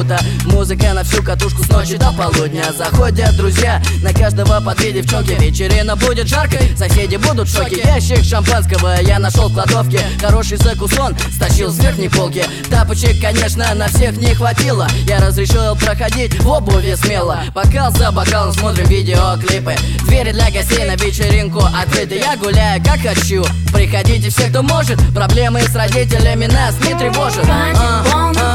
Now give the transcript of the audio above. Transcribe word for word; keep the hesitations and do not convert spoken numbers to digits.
круто. Музыка на всю катушку с ночи до полудня. Заходят друзья, на каждого по две девчонки. Вечерина будет жаркой, соседи будут в шоке. Ящик шампанского я нашел в кладовке. Хороший закусон стащил с верхней полки. Тапочек, конечно, на всех не хватило. Я разрешил проходить в обуви смело. Бокал за бокалом смотрим видеоклипы. Двери для гостей на вечеринку открыты. Я гуляю как хочу, приходите все, кто может. Проблемы с родителями нас не тревожат. а, а.